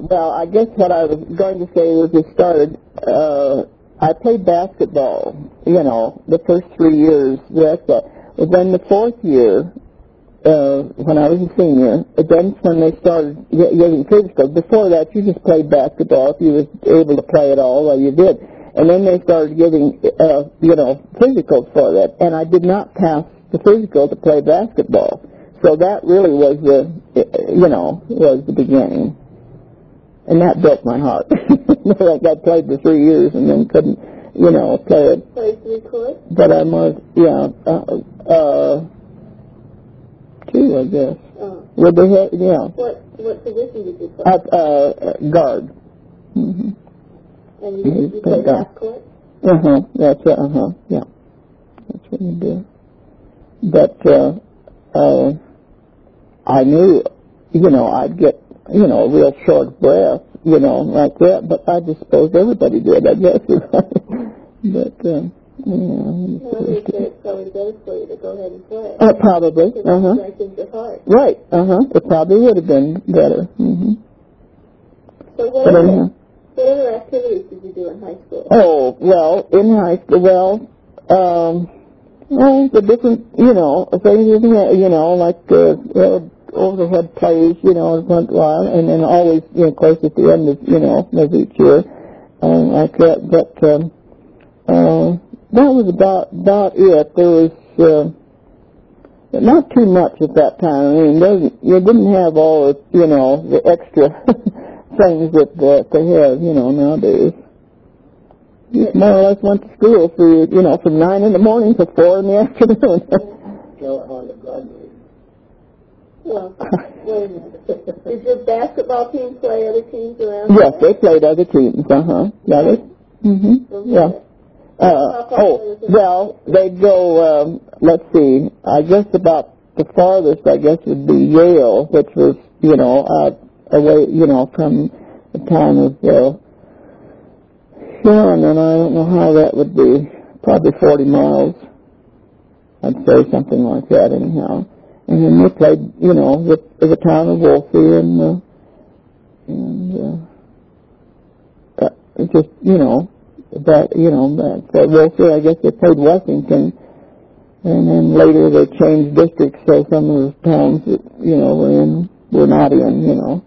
well, I guess what I was going to say was it started, I played basketball, the first 3 years. But then the fourth year, when I was a senior, then when they started getting physical. Before that, you just played basketball. If you was able to play at all, well, you did. And then they started giving, physicals for that. And I did not pass the physical to play basketball. So that really was was the beginning. And that broke my heart. Like I played for 3 years and then couldn't, play it. Played 3 courts? But I was, 2, I guess. Oh. With the head, yeah. What position did you play? Guard. Mm-hmm. And you played half court? That's it, yeah. That's what you do. But, I knew, I'd get, a real short breath, like that, but I just suppose everybody did, I guess. But, Well, it's probably better for you to go ahead and play. Probably, Strengthens your heart. Right, it probably would have been better. Mm-hmm. So what other activities did you do in high school? Oh, well, in high school, the different, things, like, overhead plays, once in a while, and then always, of course, at the end of each year, like that. But that was about it. There was not too much at that time. I mean, you didn't have all the extra things that they have, nowadays. You more or less went to school from 9 in the morning to 4 in the afternoon. Well, wait a minute. Did your basketball team play other teams around? Yes, they played other teams. Yeah. Yeah. Well, they'd go. Let's see. I guess about the farthest, I guess, would be Yale, which was out away, from the town of Sharon, and I don't know how that would be. Probably 40 miles. I'd say something like that, anyhow. And then we played, with the town of Wolfie, and just, that Wolfie, I guess they played Washington, and then later they changed districts, so some of the towns that, were not in,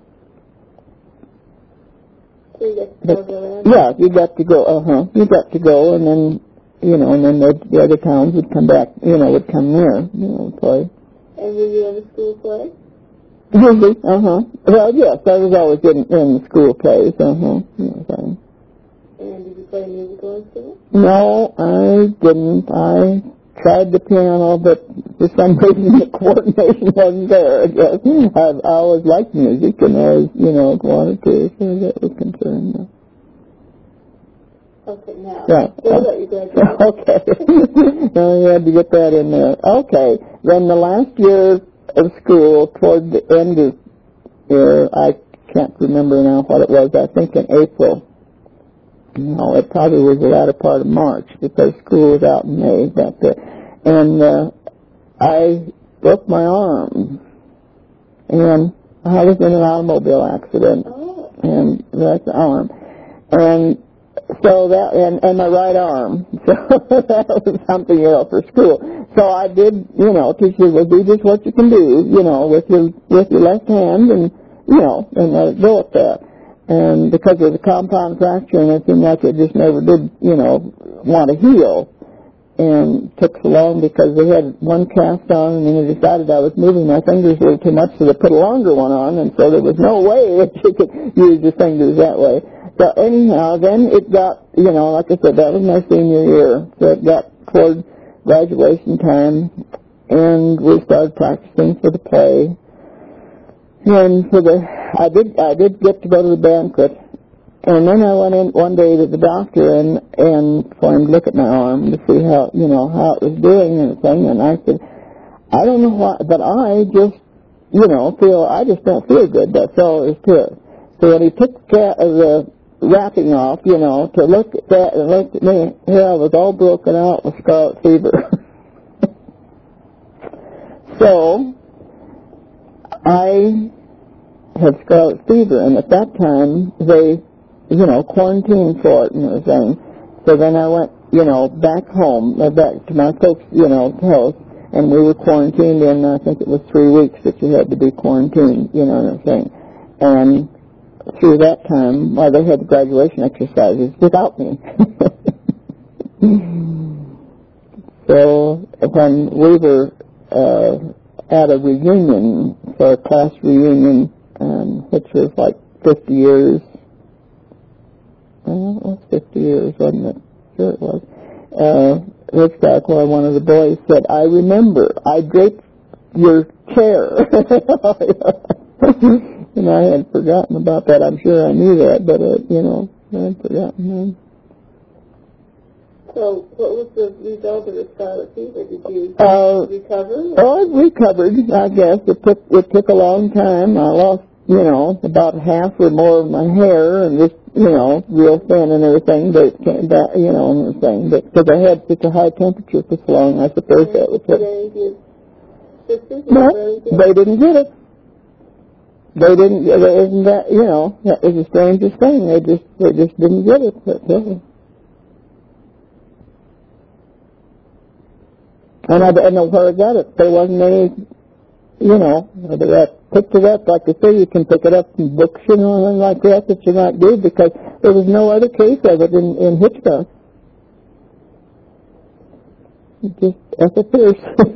So you got to go around? Yeah, you got to go, you got to go, and then, and then the other towns would come back, would come near, play. And were you in the school play? Usually, Well, yes, I was always in the school plays, And did you play musical in school? No, I didn't. I tried the piano, but for some reason the coordination wasn't there, I guess. I always liked music, and I always, wanted to, as far as that was concerned. Okay, now, yeah. What about your graduation? Okay. Now you had to get that in there. Okay. Then the last year of school, toward the end of year, I can't remember now what it was, I think in April. No, it probably was the latter part of March, because school was out in May back there. And I broke my arm. And I was in an automobile accident. Oh. And that's the arm. And so that, and my right arm. So that was something, for school. So I did, teach you, well, do just what you can do, with your left hand, and, and let it go at that. And because of the compound fracture, and it seemed like it just never did, want to heal. And took so long because they had one cast on, and then they decided I was moving my fingers a little too much, so they put a longer one on, and so there was no way that you could use your fingers that way. So anyhow, then it got, like I said, that was my senior year. So it got toward graduation time, and we started practicing for the play. And I did get to go to the banquet. And then I went in one day to the doctor and for him to look at my arm to see how, how it was doing and everything. And I said, I don't know why, but I just, I just don't feel good. That's all there is to it. So when he took the wrapping off, to look at that and looked at me, here I was all broken out with scarlet fever. So I had scarlet fever, and at that time they, quarantined for it and everything. So then I went, back home, back to my folks, house, and we were quarantined in, I think it was 3 weeks that you had to be quarantined, and everything. And through that time, they had the graduation exercises without me. So when we were at a reunion, for a class reunion, which was like 50 years, well, it was 50 years, wasn't it? Sure it was. Hitchcock, where one of the boys said, I remember, I draped your chair. And I had forgotten about that. I'm sure I knew that, but, I had forgotten that. So, what was the result of the scarlet fever? Did you recover? Oh, I recovered, I guess. It took a long time. I lost, about half or more of my hair and just, real thin and everything, but it came back, and everything. But because I had such a high temperature for so long, I suppose that was it. No, they didn't get it. They didn't get it. Isn't that, that was the strangest thing. They just didn't get it. That's it. And I didn't know where I got it. There wasn't any, I picked it up, like I say, you can pick it up from books, and like that you might do, because there was no other case of it in Hitchcock. It just disappears.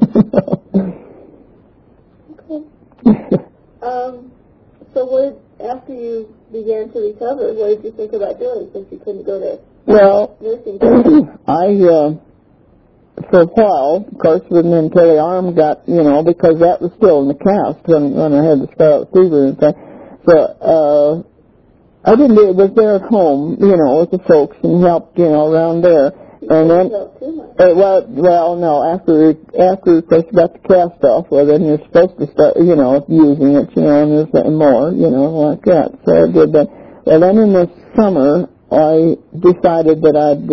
Okay. So after you began to recover, what did you think about doing, since you couldn't go to nursing? For a while, of course, and until the arm got, because that was still in the cast when I had the scarlet fever and thing. So, I didn't do it, was there at home, with the folks and helped, around there. And then, no, after of course, you got the cast off, then you're supposed to start, using it, and there's more, like that. So I did that. Well, then in the summer, I decided that I'd,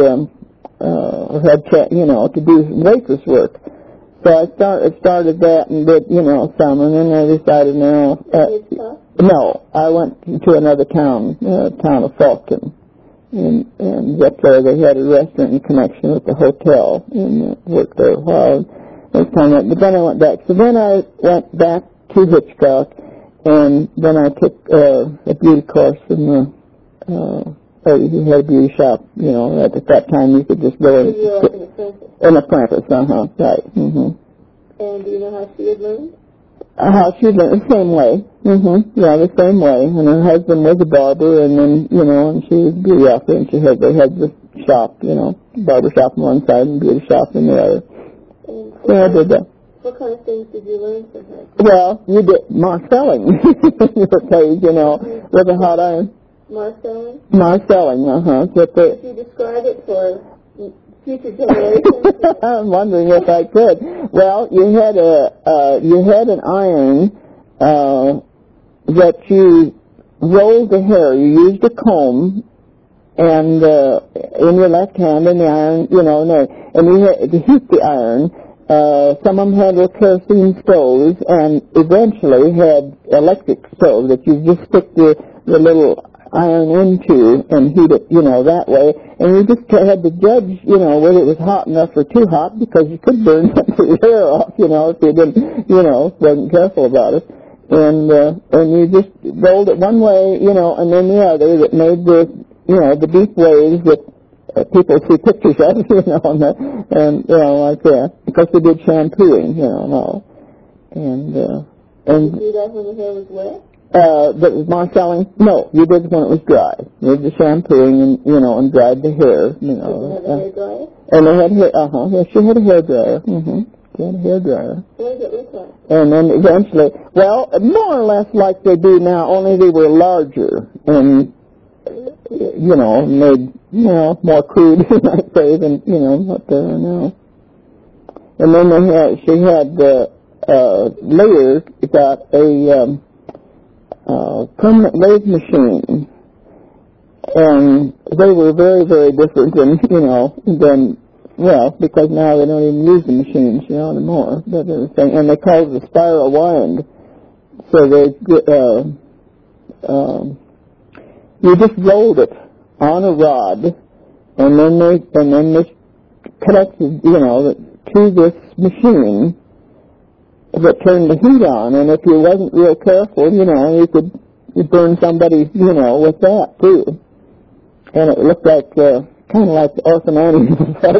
to do waitress work. So I started that and did, some, and then I decided no, I went to another town of Falcon. And up there they had a restaurant in connection with the hotel, and worked there a while. But then I went back. So then I went back to Hitchcock, and then I took a beauty course in the he had a beauty shop, at that time you could just go in. An apprentice, right. Mm-hmm. And do you know how she had learned? How she had learned, the same way. Mm-hmm. Yeah, the same way. And her husband was a barber, and then, and she was a beauty outfit, and they had the shop, barber shop on one side and beauty shop on the other. So I did that. What kind of things did you learn from her? Well, you did marcelling, with a hot iron. Marcelling? Marcelling, Could you describe it for future generations? I'm wondering if I could. Well, you had an iron that you rolled the hair. You used a comb, and in your left hand, and the iron, and you had to heat the iron. Some of them had little kerosene stoves, and eventually had electric stoves that you just stick the little iron into and heat it, that way. And you just had to judge, whether it was hot enough or too hot, because you could burn your hair off, if you didn't, wasn't careful about it. And you just rolled it one way, and then the other, that made the deep waves that people see pictures of, and like that. Because they did shampooing, and all. And did you do that when the hair was wet? That was marcelling? No, you did it when it was dry. You did the shampooing and dried the hair, Did you have a hair dryer? And they had hair, yeah, she had a hair dryer, She had a hair dryer. What did it look like? And then eventually, more or less like they do now, only they were larger and, made, more crude, I'd say, than, what they are now. And then she had, later got a, permanent lathe machine, and they were very, very different because now they don't even use the machines, anymore, that everything, and they call it a spiral wind, so they, you just rolled it on a rod, and then this connected, to this machine that turned the heat on, and if you wasn't real careful, you could burn somebody, with that too. And it looked like, kind of like Orphan Annie's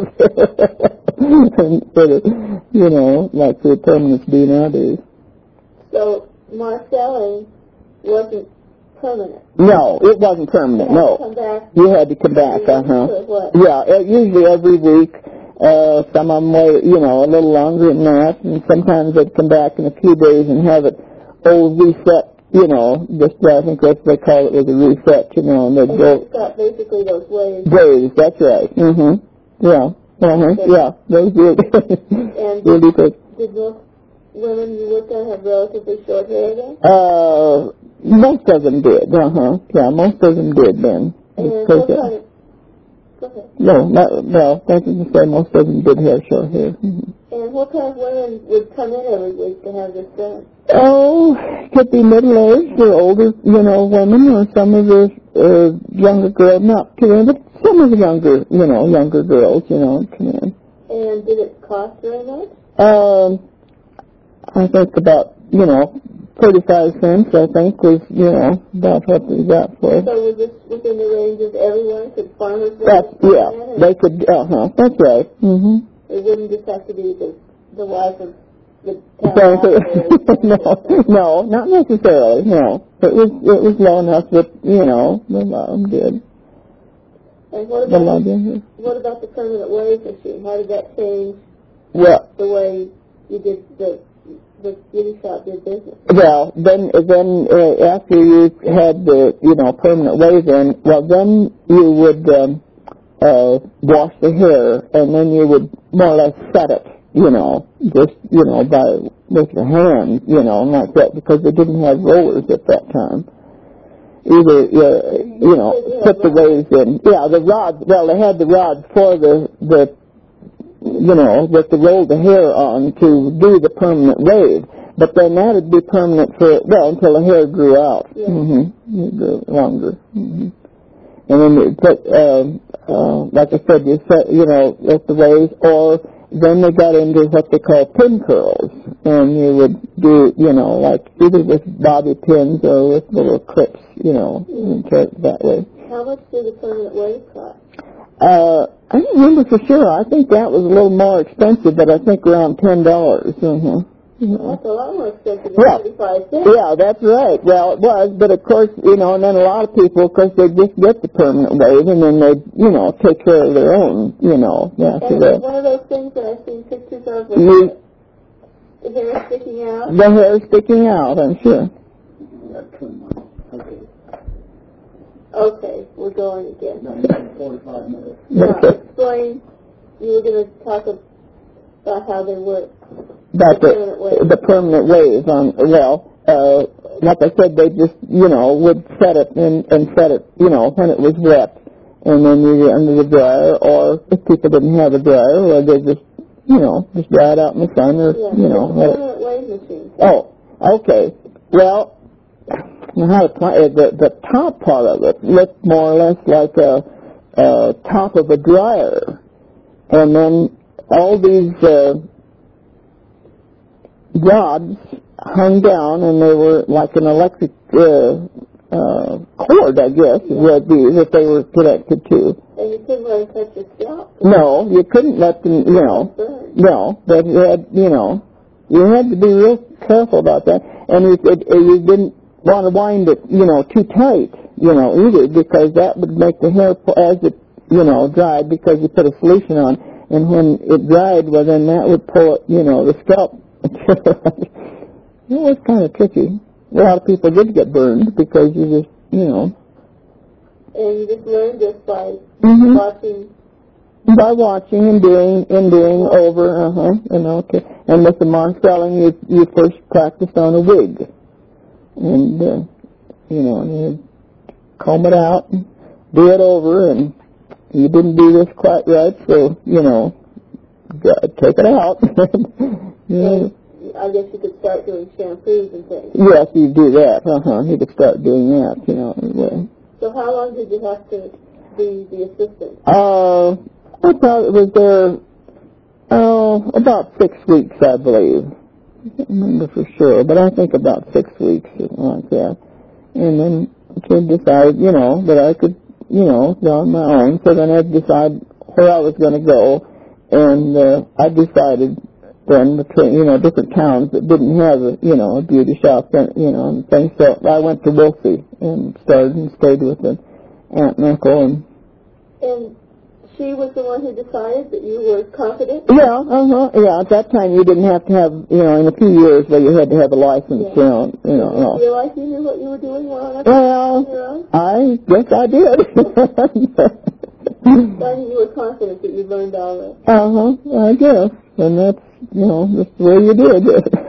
instead of, like the permanents do nowadays. So, marcelling wasn't permanent? No, it wasn't permanent, no. You had to come back, Yeah, usually every week. Some of them were, a little longer than that, and sometimes they'd come back in a few days and have it reset, just, I think that's what they call it, was a reset, and they'd go... It's got basically those waves. Waves, that's right. Yeah. Yeah, those did. And really good. Did most women you worked on have relatively short hair then? Most of them did, Yeah, most of them did then. And what kind of... Go ahead. No, that's to say most of them did have short hair. And what kind of women would come in every week to have this done? Oh, could be middle-aged or older, women, or some of the younger girls, not too, but some of the younger girls, come in. And did it cost very much? I think about, 35 cents, I think, was, about what we got for it. So was this within the range of everyone? Could farmers... They could, that's right. It wouldn't just have to be the wife of the town. No, not necessarily, no. It was low enough that, the mom did. And what about the permanent wave machine? How did that change the way you did the beauty shop did business? Well, then after you had the, permanent wave in, then you would wash the hair, and then you would more or less set it, just, with your hand, like that, because they didn't have rollers at that time. Either, put the waves in. Yeah, the rods, they had the rods for that to roll the hair on to do the permanent wave. But then that would be permanent until the hair grew out. Yeah. It grew longer. And then you put, like I said, you set, with the waves, or then they got into what they call pin curls. And you would do, like either with bobby pins or with little clips, and that way. How much did the permanent wave cost? I don't remember for sure. I think that was a little more expensive, but I think around $10. That's a lot more expensive than 35 cents. Yeah, that's right. Well, it was, but of course, and then a lot of people, because they just get the permanent wave, and then they, take care of their own, And it's one of those things that I've seen pictures of with the hair sticking out. The hair sticking out, I'm sure. Okay, we're going again. 45 minutes. Now, explain, you were going to talk about how they work. About the permanent waves on, like I said, they just, would set it and set it, when it was wet, and then either under the dryer, or if people didn't have a dryer, or they just, just dry it out in the sun, or, permanent wave machine. Oh, okay. Well, the top part of it looked more or less like a top of a dryer, and then all these rods hung down, and they were like an electric cord, I guess, would be that they were connected to. And you couldn't let them touch your scalp? No, you couldn't let them, no, but you had to be real careful about that, and you didn't want to wind it, too tight, either, because that would make the hair, as it, dried, because you put a solution on, and when it dried, then that would pull it, the scalp. It was kind of tricky. A lot of people did get burned because you just, And you just learned this by watching? By watching and doing over, okay. And with the marcelling, you first practiced on a wig. And, you comb it out and do it over, and you didn't do this quite right, so, take it out. And I guess you could start doing shampoos and things. Yes, you do that. You could start doing that, you know. Anyway. So how long did you have to be the assistant? I thought it was there, about 6 weeks, I believe. I can't remember for sure, but I think about 6 weeks, something like that. And then to decide, you know, that I could, you know, go on my own. So then I'd decide where I was going to go, and I decided then between, you know, different towns that didn't have a, you know, a beauty shop, you know, and things. So I went to Wolfie and started and stayed with an aunt and uncle. And she was the one who decided that you were confident? Yeah, yeah. At that time, you didn't have to have, you know, in a few years where you had to have a license, you know. Did you feel like you knew what you were doing well? Well, I guess I did. Then you were confident that you learned all that. I guess. And that's, you know, that's the way you did.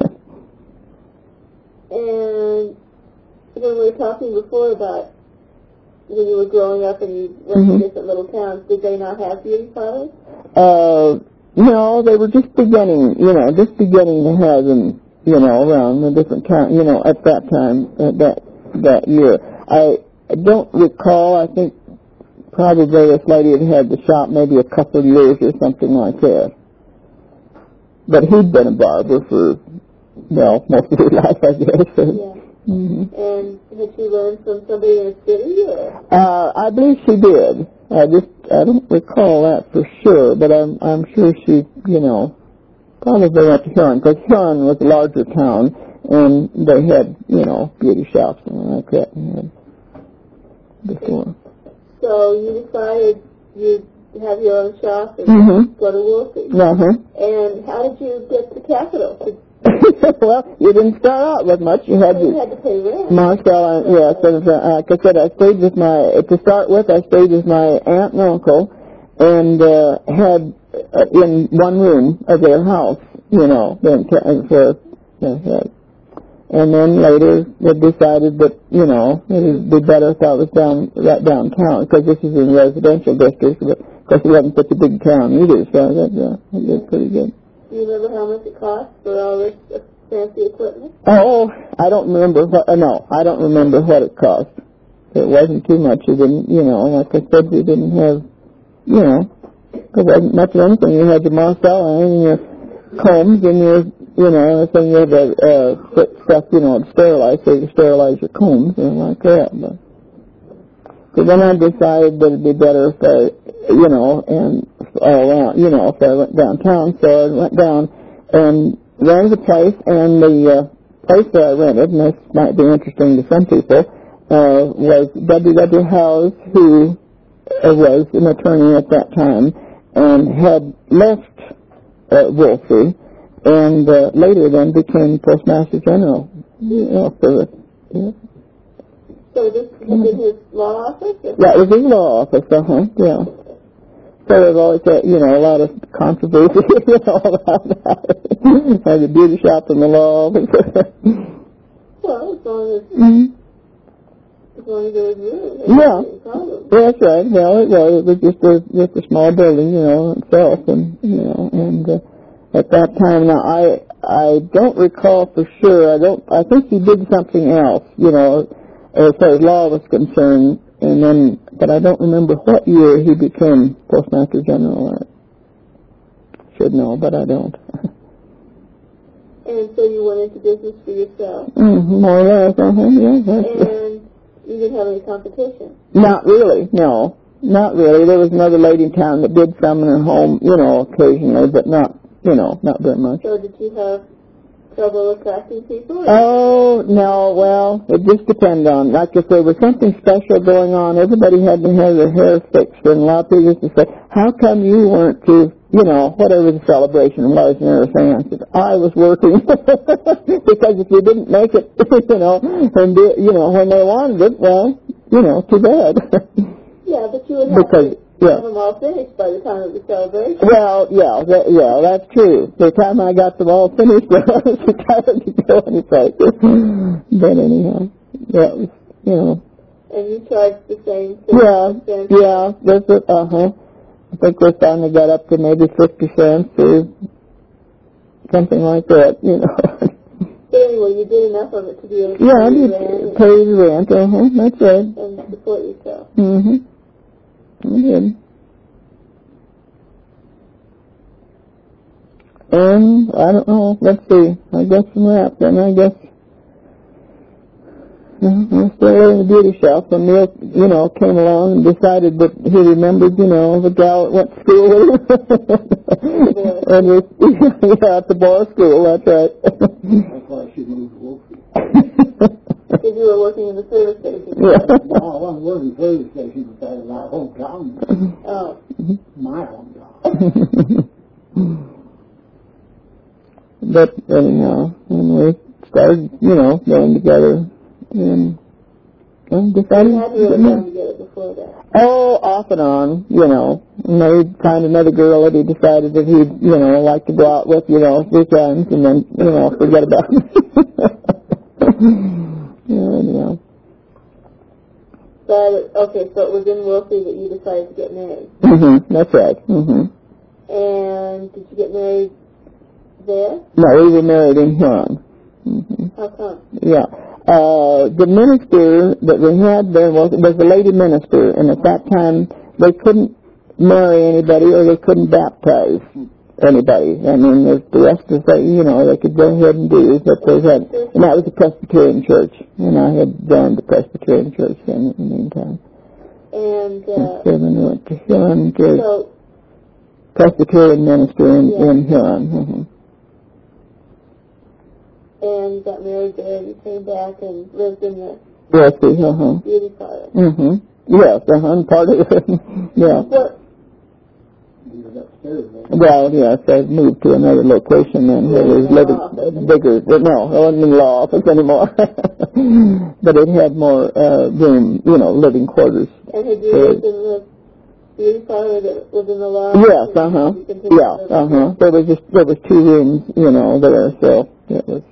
And when we were talking before about when you were growing up and you went to different little towns, did they not have beauty parlors? No, they were just beginning to have them, you know, around the different towns, you know, at that time, that year. I don't recall, I think probably this lady had the shop maybe a couple of years or something like that. But he'd been a barber for, well, most of his life, I guess. Yeah. And had she learned from somebody in a city? Or? I believe she did. I don't recall that for sure, but I'm sure she, you know, probably went to Huron, because Huron was a larger town, and they had, you know, beauty shops and like that before. So you decided you'd have your own shop and go to Wolfie. And how did you get the capital? Well, you didn't start out with much. You had to pay rent. Marcel, yes. Like I said, I stayed with I stayed with my aunt and uncle, and had in one room of their house, you know. And then later they decided that, you know, it would be better if I was right downtown, because this is in residential districts. But of course, it wasn't such a big town either, so that was pretty good. Do you remember how much it cost for all this fancy equipment? Oh, I don't remember I don't remember what it cost. It wasn't too much. You didn't, you know, like I said, we didn't have, you know, there wasn't much of anything. You had your Marcella and your combs and your, you know, everything. You had to stuff, you know, to sterilize, so you sterilize your combs and like that. But so then I decided that it'd be better if I, you know, and all around, you know, if I went downtown. So I went down and rented a place, and the place that I rented, and this might be interesting to some people, was W.W. Howes, who was an attorney at that time, and had left Wolfie, and later then became Postmaster General. You know, So this was his law office? Yeah, it was his law office, yeah. So there's always, you know, a lot of controversy, you know, about that. Had the beauty shop and the law office. Well, as long as there was room. Yeah, that's right. Well, it was just a small building, you know, itself, and you know, and at that time, now I don't recall for sure. I think he did something else, you know, as far as law was concerned, and then, but I don't remember what year he became Postmaster General. I should know, but I don't. And so you went into business for yourself? More or less, yeah. And you didn't have any competition? Not really, no. Not really. There was another lady in town that did some in her home, you know, occasionally, but not, you know, not very much. So did you have trouble attracting people? Oh, no, well, it just depended on, like if there was something special going on, everybody had to have their hair fixed, and a lot of people used to say, how come you weren't to, you know, whatever the celebration was, and they were saying, I said, I was working, because if you didn't make it, you know, and do, you know, when they wanted it, well, you know, too bad. Yeah, but you would have to have them all finished by the time of the celebration. Well, yeah, that's true. By the time I got them all finished, I was retired to go anyplace. But anyhow, that was, you know. And you charged the same thing? Yeah, that's it, I think we finally got up to maybe 50 cents or something like that, you know. But anyway, you did enough of it to be able to I did pay the rent, that's right. And support yourself. I did. And, I don't know, let's see, I guess some rap, then I guess, I'm still in the beauty shop when Neil, came along and decided that he remembered, the gal that went to school with him. And at the bar school, that's right. That's why she moved to Wolfie. Because you were working in the service station. Yeah. No, I wasn't working in the service station, but that was our hometown. Oh. My hometown. But anyhow, when we started, going together, and decided. You had to have gone together before that. Oh, off and on, And then he'd find another girl that he decided that he'd, like to go out with, weekends, and then, forget about it. Anyhow. But, okay, so it was in Wolfie that you decided to get married. That's right. And did you get married there? No, we were married in Huron. How come? Yeah. The minister that we had there was a lady minister, and at that time they couldn't marry anybody or they couldn't baptize anybody. I mean, the rest of they could go ahead and do, but they had, and that was a Presbyterian church, and I had joined the Presbyterian church in the meantime. And then we went to Huron Church, Presbyterian minister in Huron. And got married there, and you came back and lived in the beauty parlor. Yes, and part of it. Yeah. What? Well, yes, I moved to another location then where it was living bigger. No, it wasn't in the law office anymore. But it had more room, living quarters. And had you lived in the beauty parlor that was in the law office? Yes, There was 2 rooms, there, so it was,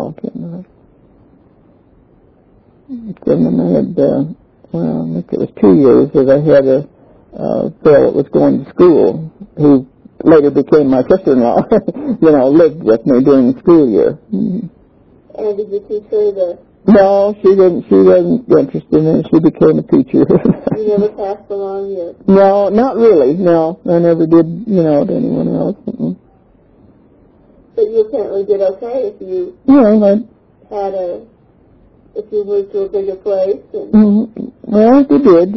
and then I had, I think it was 2 years that I had a girl that was going to school who later became my sister-in-law, lived with me during the school year. And did you teach her the... No, she didn't. She wasn't interested in it. She became a teacher. You never passed along your... No, not really. No, I never did, to anyone else. But you apparently did okay if you if you moved to a bigger place. And Well, you did.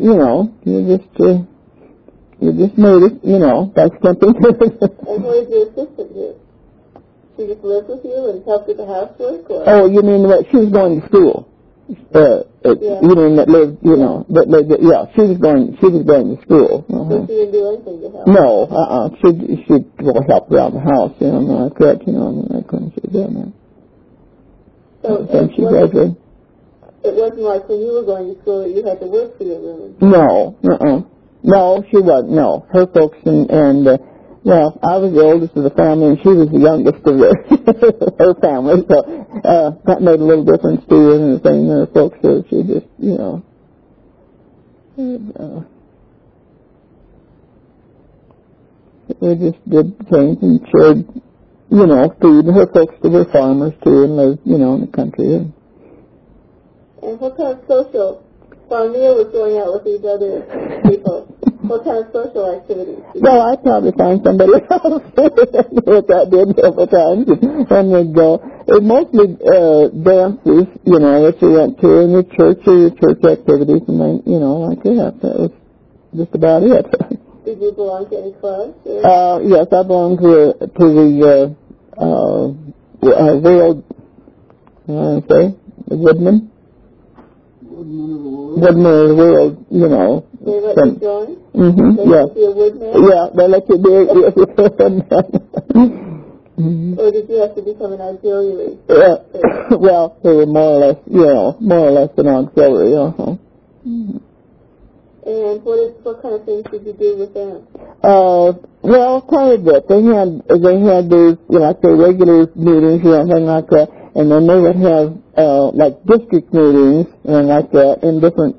You just made it, by something. And what did your assistant do? She just lived with you and helped with the housework? Or? Oh, you mean what? She was going to school. You mean that lived, she was going to school. So she didn't do anything to help? No, she'd help around the house, like that, I couldn't see doing that. So then she graduated. It wasn't like when you were going to school that you had to work for your room? No, No, she wasn't, no. Her folks well, I was the oldest of the family, and she was the youngest of her family, so that made a little difference to her and the thing. Her folks, so she just, we just did things and shared, food. Her folks were farmers, too, and lived, in the country. And what kind of social, while Neil was going out with these other people, what kind of social activities? Well, I'd probably find somebody else what I did several times, and we'd go. It mostly dances, that you went to, and your church activities, and then, like that. That was just about it. Did you belong to any clubs? Yes, I belonged to the World, the Woodman. Woodman of the World, They let you join? They yeah. let you be a woodman? Yeah, they let you be Or did you have to become an auxiliary? Well, they were more or less an auxiliary, And what kind of things did you do with them? Well, quite a bit. They had those, their regular meetings or anything like that, and then they would have, district meetings and like that in different,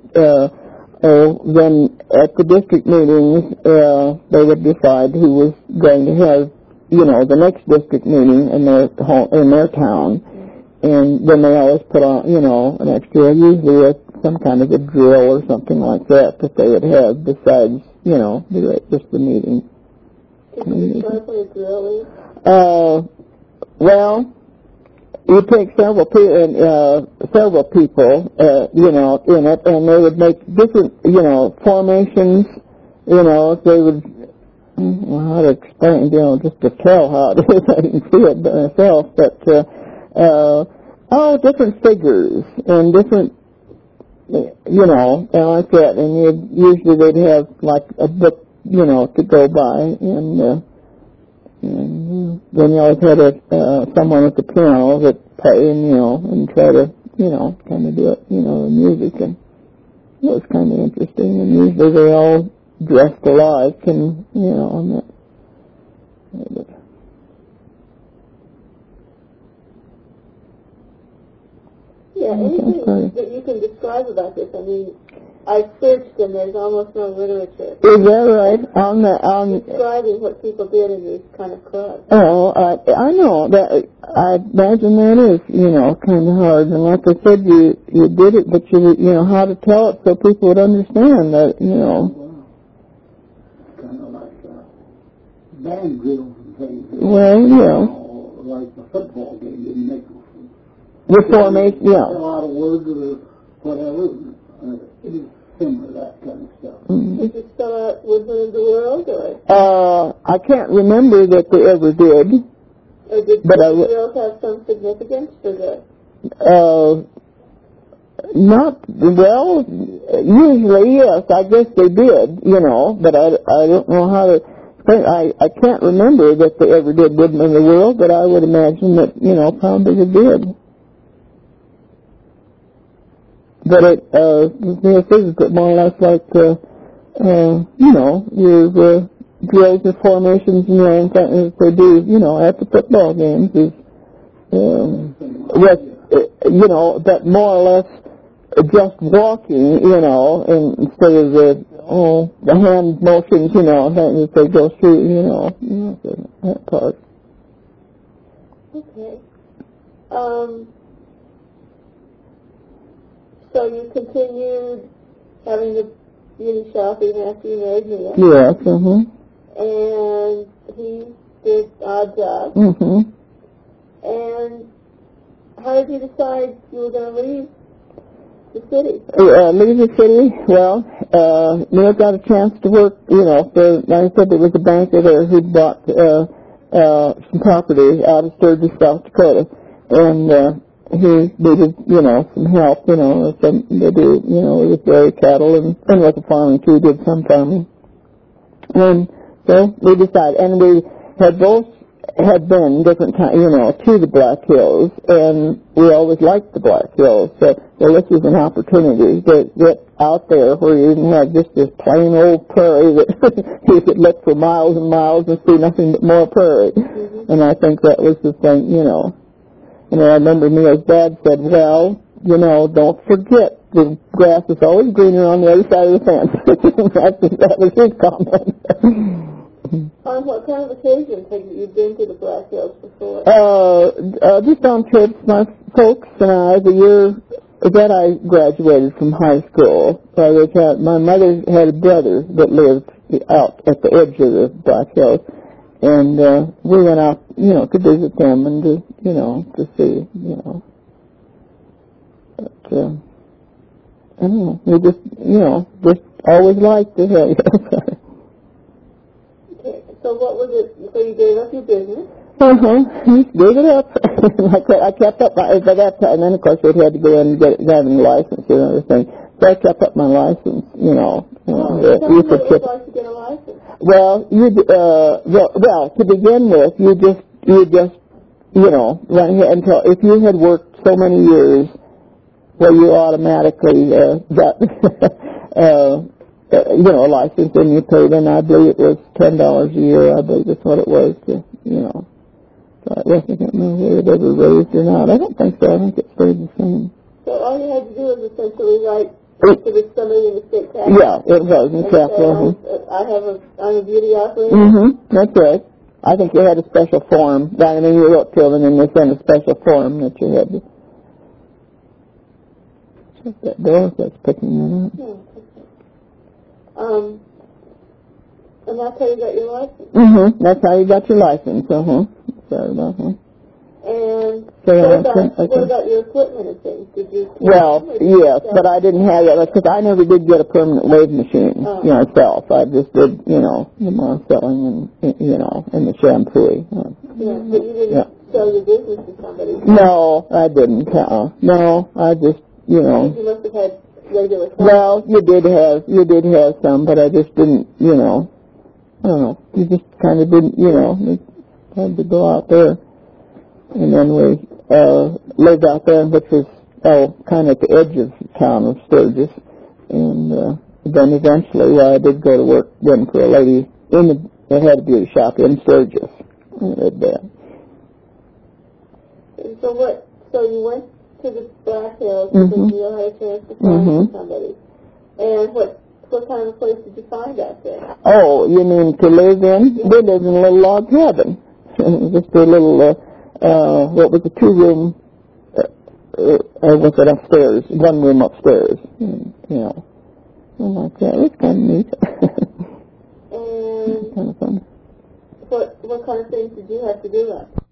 then at the district meetings, they would decide who was going to have the next district meeting in their town, and then they always put on, an extra, usually some kind of a drill or something like that they would have besides, just the meeting. Can you describe what a drill is? Well, you take several people, in it, and they would make different, formations, if they would, how to explain, just to tell how it is, I didn't see it myself, but, different figures, and different, and like that, and usually they'd have, like, a book, to go by, and then you always had someone at the piano that play and try to, kind of do it, the music, and it was kind of interesting, and usually they all dressed alike, and, and that. Yeah, anything that you can describe about this? I mean, I searched and there's almost no literature. Is that right? Describing what people did in these kind of clubs. Oh, I know that. I imagine that is, kind of hard. And like I said, you did it, but you how to tell it so people would understand that, Kind of like band drills and things. Well, yeah. Like the football game didn't make the formation, yeah. A lot of words or whatever. It is similar, that kind of stuff. Mm-hmm. Did you spell out Woodman of the World, or? I can't remember that they ever did. Or did the drills have some significance for the? Not, well, usually, yes, I guess they did, but I don't know how to, I can't remember that they ever did Woodman of the World, but I would imagine that, probably they did. But this is more or less like, your drills and formations and things that they do, at the football games is, that more or less just walking, and instead of the hand motions, that they go through, that part. Okay. So you continued having the beauty shopping after you married Mia? Yes, And he did odd jobs? And how did you decide you were going to leave the city? Leave the city? Well, Mia got a chance to work, like I said, there was a banker there who bought some property out of Sturgis, South Dakota, and he needed, some help, they do, with dairy cattle and with the farming too, did some farming. And so we decided, and we had both had been different times, to the Black Hills, and we always liked the Black Hills. So, this was an opportunity to get out there where you didn't have just this plain old prairie that you could look for miles and miles and see nothing but more prairie. And I think that was the thing, I remember Mia's dad said, well, don't forget, the grass is always greener on the other side of the fence. That was his comment. On what kind of occasions have you been to the Black Hills before? Just on trips. My folks and I, the year that I graduated from high school, my mother had a brother that lived out at the edge of the Black Hills. And we went out, to visit them and to see, But, I don't know. We just always liked to have. Okay. So what was it? So you gave up your business? Gave it up. I kept up by that time. And then, of course, we had to go in and get driving license and everything. So I kept up my license, Tell me what it was like to get a license. Well, to begin with, you just went ahead until if you had worked so many years, you automatically got a license, and you paid, and I believe it was $10 a year. I believe that's what it was. So I can't remember whether it ever raised or not. I don't think so. I think it stayed the same. So all you had to do was essentially write to the somebody in the state capitol. Yeah, it was in the capitol. I'm a beauty operator. That's right. I think you had a special form. I mean, you wrote to them and they sent a special form that you had to check that door if that's picking it up. Yeah, and that's how you got your license? Mm-hmm. That's how you got your license. Sorry about that. And So, what about your equipment and things? Did you? Well, yes, but I didn't have that because I never did get a permanent wave machine myself. I just did, the Monselling and, and the shampooing. Yeah, but you didn't sell your business to somebody? No, I didn't. No, I just, You must have had regular customers. Well, you did have some, but I just didn't, I don't know. You just kind of didn't, you had to go out there. And then we lived out there, which was kind of at the edge of the town of Sturgis. And then eventually I did go to work then for a lady that had a beauty shop in Sturgis. I lived there. And so you went to the Black Hills because you had a chance to find somebody. And what kind of place did you find out there? Oh, you mean to live in? Yeah. We lived in a little log cabin. Just a little... what was a 2-room, was it upstairs, 1 room upstairs, like that. It was kind of neat. And kind of fun. What kind of things did you have to do up?